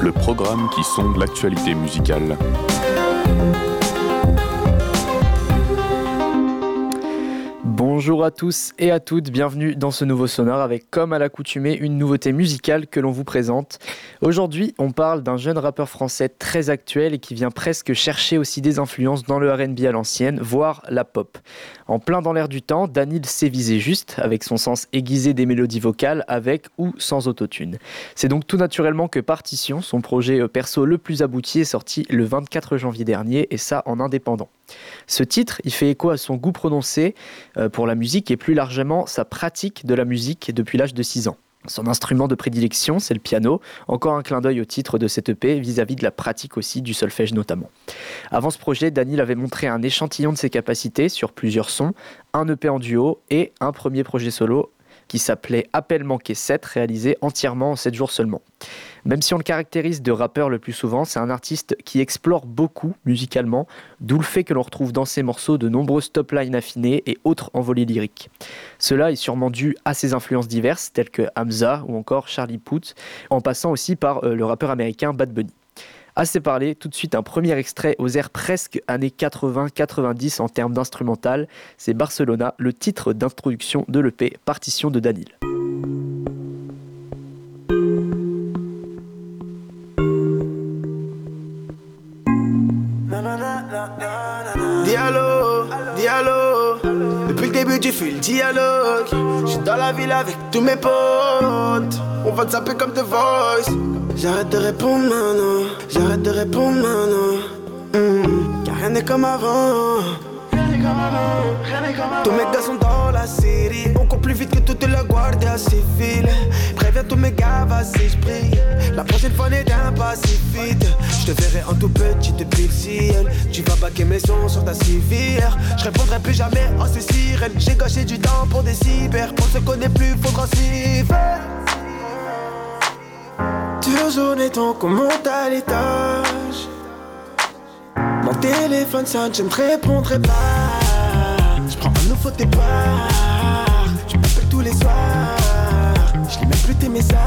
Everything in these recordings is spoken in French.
le programme qui sonde l'actualité musicale. Bonjour à tous et à toutes, bienvenue dans ce nouveau Sonar avec, comme à l'accoutumée, une nouveauté musicale que l'on vous présente. Aujourd'hui, on parle d'un jeune rappeur français très actuel et qui vient presque chercher aussi des influences dans le R&B à l'ancienne, voire la pop. En plein dans l'air du temps, Daniel sait viser juste, avec son sens aiguisé des mélodies vocales, avec ou sans autotune. C'est donc tout naturellement que Partition, son projet perso le plus abouti, est sorti le 24 janvier dernier, et ça en indépendant. Ce titre, il fait écho à son goût prononcé pour la musique et plus largement sa pratique de la musique depuis l'âge de 6 ans. Son instrument de prédilection, c'est le piano, encore un clin d'œil au titre de cette EP vis-à-vis de la pratique aussi du solfège notamment. Avant ce projet, Daniel avait montré un échantillon de ses capacités sur plusieurs sons, un EP en duo et un premier projet solo qui s'appelait Appel manqué 7, réalisé entièrement en 7 jours seulement. Même si on le caractérise de rappeur le plus souvent, c'est un artiste qui explore beaucoup musicalement, d'où le fait que l'on retrouve dans ses morceaux de nombreuses top lines affinées et autres envolées lyriques. Cela est sûrement dû à ses influences diverses, telles que Hamza ou encore Charlie Puth, en passant aussi par le rappeur américain Bad Bunny. Assez parlé, tout de suite un premier extrait aux airs presque années 80-90 en termes d'instrumental, c'est Barcelona, le titre d'introduction de l'EP Partition de Daniel. Dialogue, depuis le début tu fais le dialogue. J'suis dans la ville avec tous mes potes. On va te zapper comme The Voice. J'arrête de répondre maintenant. Car rien n'est comme avant. Tous mes gars sont dans la série. On court plus vite que toute la Guardia Civile. Préviens tous mes gars, vas-y j'prie. La prochaine fois n'est d'un pas si vite. Je te verrai en tout petit depuis le ciel. Tu vas baquer mes sons sur ta civière. Je répondrai plus jamais en ces sirènes. J'ai gâché du temps pour des cyber. Pour se connaît plus, faudra s'y faire. Toujours ton qu'on monte à l'étage. Mon téléphone sonne, je ne te répondrai pas. Je prends un nouveau départ. Tu m'appelles tous les soirs. Je lis même plus tes messages.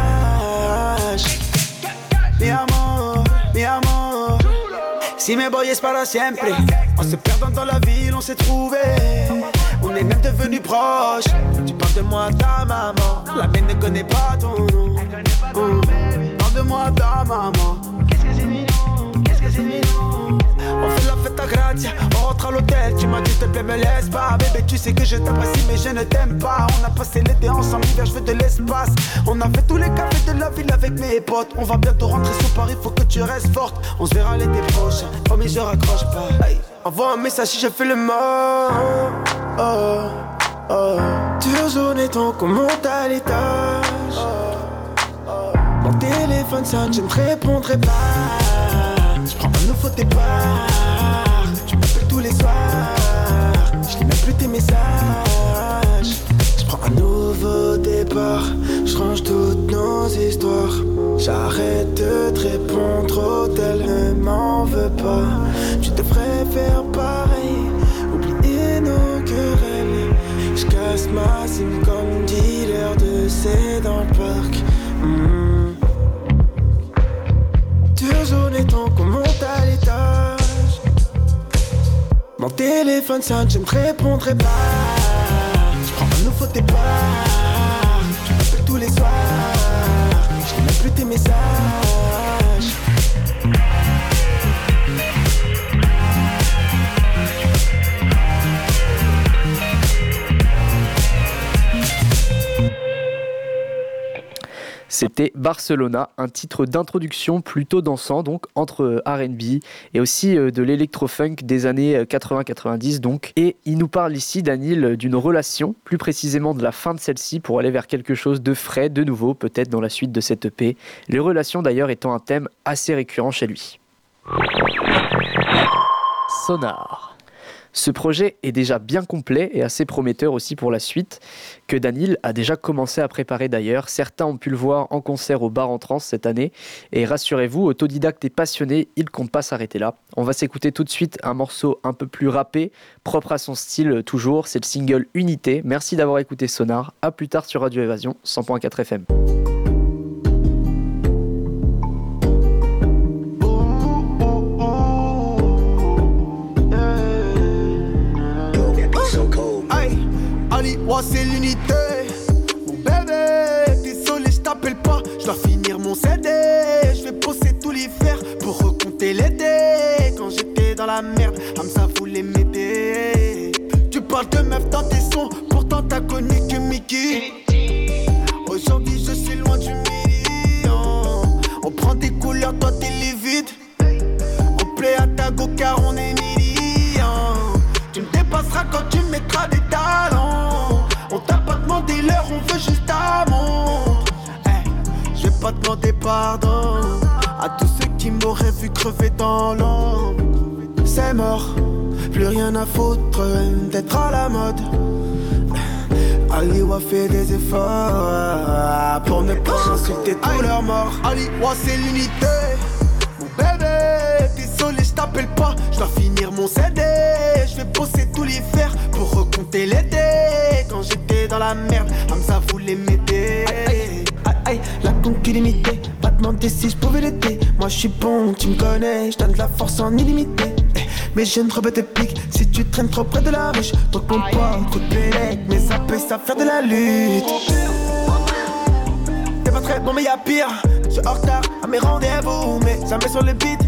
Mi amor. Si me voy es para siempre. En se perdant dans la ville, on s'est trouvé. On est même devenus proches. Tu parles de moi à ta maman. La mienne ne connaît pas ton nom. Parle de moi à ta maman. Qu'est-ce que c'est mignon. On fait la fête à Grazia, on rentre à l'hôtel. Tu m'as dit s'il te plaît me laisse pas. Bébé tu sais que je t'apprécie mais je ne t'aime pas. On a passé l'été ensemble, l'hiver je veux de l'espace. On a fait tous les cafés de la ville avec mes potes. On va bientôt rentrer sur Paris, faut que tu restes forte. On se verra l'été prochain, promis je raccroche pas. Hey. Envoie un message si je fais le mort. Toujours ton qu'on monte à l'étage. Mon téléphone sonne, je ne te répondrai pas. Je prends un nouveau départ. Tu m'appelles tous les soirs. Je lis même plus tes messages. Je prends un nouveau départ. Je range toutes nos histoires. J'arrête de te répondre trop, elle ne m'en veut pas. Tu devrais faire pareil. Oublier nos querelles. Je casse ma sim comme dealer de C dans le parc. Toujours ton qu'on monte à l'étage. Mon téléphone sonne, je ne te répondrai pas. Je prends un nouveau départ. Tu m'appelles tous les soirs. Je lis même plus tes messages. C'était Barcelona, un titre d'introduction plutôt dansant, donc entre R&B et aussi de l'électro-funk des années 80-90 donc. Et il nous parle ici, Daniel, d'une relation, plus précisément de la fin de celle-ci pour aller vers quelque chose de frais, de nouveau, peut-être dans la suite de cette EP. Les relations d'ailleurs étant un thème assez récurrent chez lui. Sonar. Ce projet est déjà bien complet et assez prometteur aussi pour la suite, que Daniel a déjà commencé à préparer d'ailleurs. Certains ont pu le voir en concert au Bar en Trance cette année. Et rassurez-vous, autodidacte et passionné, il ne compte pas s'arrêter là. On va s'écouter tout de suite un morceau un peu plus rappé, propre à son style toujours. C'est le single Unité. Merci d'avoir écouté Sonar. À plus tard sur Radio Évasion 100.4 FM. ouais, c'est l'unité. Mon bébé, désolé, je t'appelle pas. Je dois finir mon CD. Je vais bosser tous les fers pour recompter l'été. Quand j'étais dans la merde, Hamza voulait m'aider. Tu parles de meuf dans tes sons, pourtant t'as connu que Mickey. Aujourd'hui, je suis loin du million. On prend des couleurs, toi t'es livide. On plaît à ta go car on est millions. Tu me dépasseras quand tu mettras des talons. On t'a pas demandé l'heure, on veut juste ta montre. Je vais pas demander pardon à tous ceux qui m'auraient vu crever dans l'ombre. C'est mort, plus rien à foutre d'être à la mode. Aliwa fait des efforts pour ne pas insulter tous leurs morts. Aliwa c'est l'unité. Mon bébé, désolé je t'appelle pas. Je dois finir mon CD. Je vais bosser tous les fers pour recompter l'été. Quand j'étais dans la merde, Hamza voulait m'aider. La conque illimitée, pas demander si je pouvais l'aider. Moi je suis bon, tu me connais, je donne de la force en illimité. Mais je ne rebête pique si tu traînes trop près de la riche. Trop de poids, trop de pélec, mais ça peut faire de la lutte. T'es pas très bon mais y'a pire. Je suis en retard à mes rendez-vous, mais jamais sur le beat.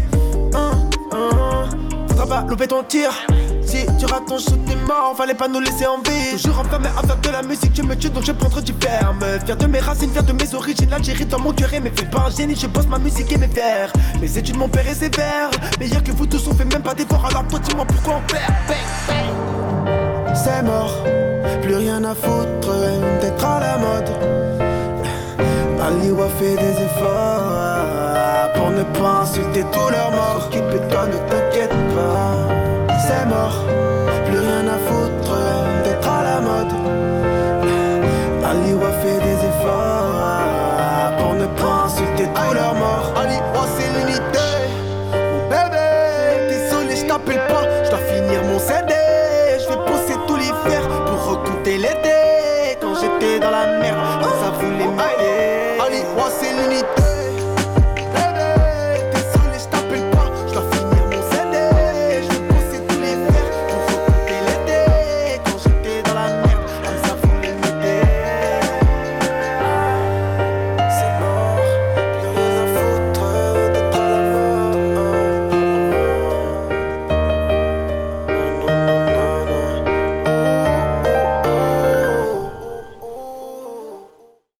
Faudra pas louper ton tir. Si tu rates ton shoot t'es mort, fallait pas nous laisser en vie. Toujours enfermé à faire de la musique, tu me tues donc je prendrai du ferme. Fier de mes racines, fier de mes origines, l'Algérie dans mon cœur et mes faits pas un génie. Je bosse ma musique et mes vers. Les études m'ont père et sévère. Meilleur que vous tous, on fait même pas d'efforts. Alors toi dis-moi pourquoi on perd. C'est mort, plus rien à foutre d'être à la mode. Aliwa fait des efforts pour ne pas insulter tous leurs morts. Occupe-toi, ne t'inquiète pas. C'est mort, plus rien à foutre d'être à la mode. Aliwa fait des efforts pour ne pas insulter tous leurs morts. Aliwa c'est l'unité. Mon bébé, désolé je t'appelle pas. Je dois finir mon CD. Je vais bosser tous les fers pour recompter l'été. Quand j'étais dans la merde, ça voulait m'aider. Aliwa c'est l'unité.